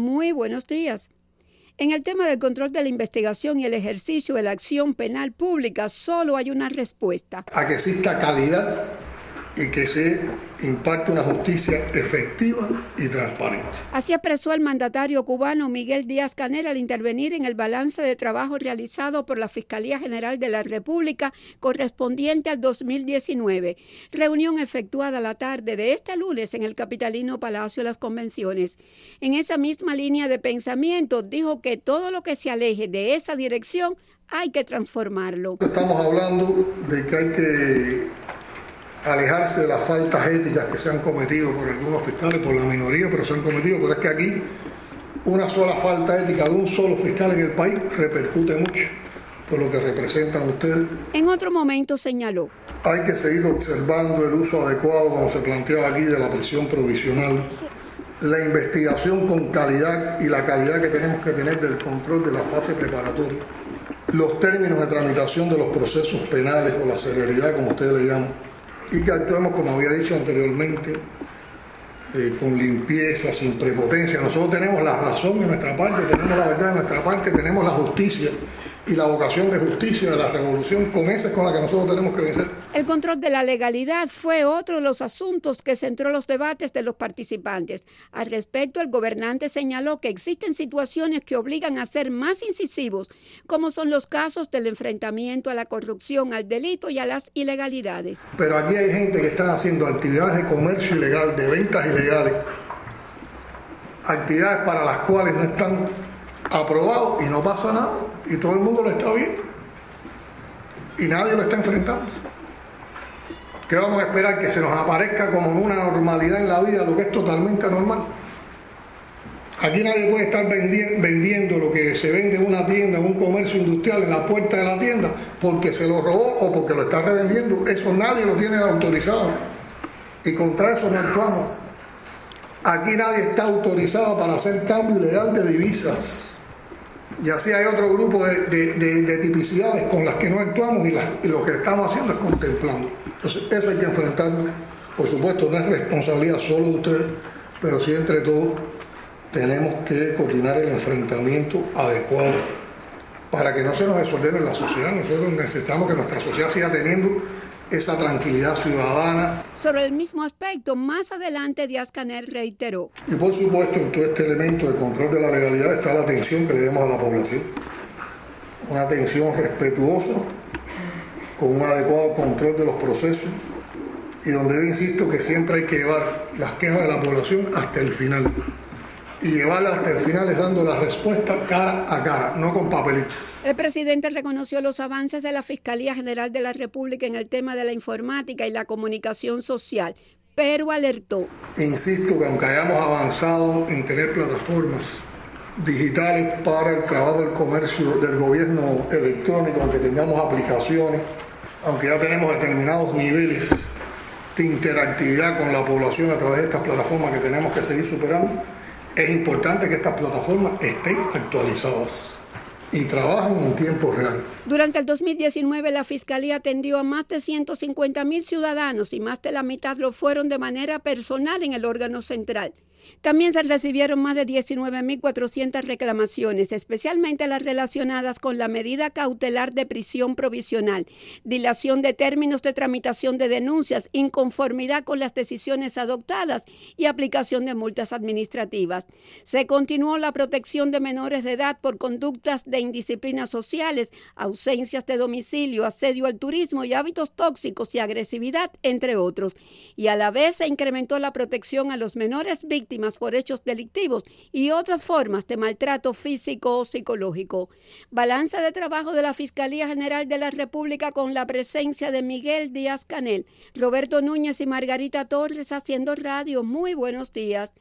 Muy buenos días. En el tema del control de la investigación y el ejercicio de la acción penal pública, solo hay una respuesta. A que exista calidad y que se imparte una justicia efectiva y transparente. Así expresó el mandatario cubano Miguel Díaz-Canel al intervenir en el balance de trabajo realizado por la Fiscalía General de la República correspondiente al 2019, reunión efectuada la tarde de este lunes en el capitalino Palacio de las Convenciones. En esa misma línea de pensamiento dijo que todo lo que se aleje de esa dirección hay que transformarlo. Estamos hablando de que hay que alejarse de las faltas éticas que se han cometido por algunos fiscales, por la minoría, pero se han cometido. Pero es que aquí una sola falta ética de un solo fiscal en el país repercute mucho por lo que representan ustedes. En otro momento señaló: hay que seguir observando el uso adecuado, como se planteaba aquí, de la prisión provisional, la investigación con calidad y la calidad que tenemos que tener del control de la fase preparatoria, los términos de tramitación de los procesos penales o la celeridad, como ustedes le llaman, y que actuemos, como había dicho anteriormente, con limpieza, sin prepotencia. Nosotros tenemos la razón de nuestra parte, tenemos la verdad de nuestra parte, tenemos la justicia y la vocación de justicia de la revolución, con esa es con la que nosotros tenemos que vencer. El control de la legalidad fue otro de los asuntos que centró los debates de los participantes. Al respecto, el gobernante señaló que existen situaciones que obligan a ser más incisivos, como son los casos del enfrentamiento a la corrupción, al delito y a las ilegalidades. Pero aquí hay gente que está haciendo actividades de comercio ilegal, de ventas ilegales, actividades para las cuales no están aprobados y no pasa nada, y todo el mundo lo está viendo y nadie lo está enfrentando. ¿Qué vamos a esperar? Que se nos aparezca como una normalidad en la vida, lo que es totalmente anormal. Aquí nadie puede estar vendiendo lo que se vende en una tienda, en un comercio industrial, en la puerta de la tienda, porque se lo robó o porque lo está revendiendo. Eso nadie lo tiene autorizado y contra eso no actuamos. Aquí nadie está autorizado para hacer cambio ilegal de divisas. Y así hay otro grupo de tipicidades con las que no actuamos y lo que estamos haciendo es contemplando. Entonces, eso hay que enfrentarlo. Por supuesto, no es responsabilidad solo de ustedes, pero sí entre todos tenemos que coordinar el enfrentamiento adecuado para que no se nos desordene la sociedad. Nosotros necesitamos que nuestra sociedad siga teniendo esa tranquilidad ciudadana. Sobre el mismo aspecto, más adelante Díaz-Canel reiteró: y por supuesto, en todo este elemento de control de la legalidad está la atención que le demos a la población. Una atención respetuosa, con un adecuado control de los procesos, y donde yo insisto que siempre hay que llevar las quejas de la población hasta el final. Y llevarlas hasta el final es dando la respuesta cara a cara, no con papelitos. El presidente reconoció los avances de la Fiscalía General de la República en el tema de la informática y la comunicación social, pero alertó: insisto que aunque hayamos avanzado en tener plataformas digitales para el trabajo del comercio del gobierno electrónico, aunque tengamos aplicaciones, aunque ya tenemos determinados niveles de interactividad con la población a través de estas plataformas que tenemos que seguir superando, es importante que estas plataformas estén actualizadas y trabajan en tiempo real. Durante el 2019, la Fiscalía atendió a más de 150,000 ciudadanos y más de la mitad lo fueron de manera personal en el órgano central. También se recibieron más de 19,400 reclamaciones, especialmente las relacionadas con la medida cautelar de prisión provisional, dilación de términos de tramitación de denuncias, inconformidad con las decisiones adoptadas y aplicación de multas administrativas. Se continuó la protección de menores de edad por conductas de indisciplinas sociales, ausencias de domicilio, asedio al turismo y hábitos tóxicos y agresividad, entre otros. Y a la vez se incrementó la protección a los menores víctimas por hechos delictivos y otras formas de maltrato físico o psicológico. Balance de trabajo de la Fiscalía General de la República con la presencia de Miguel Díaz-Canel, Roberto Núñez y Margarita Torres haciendo radio. Muy buenos días.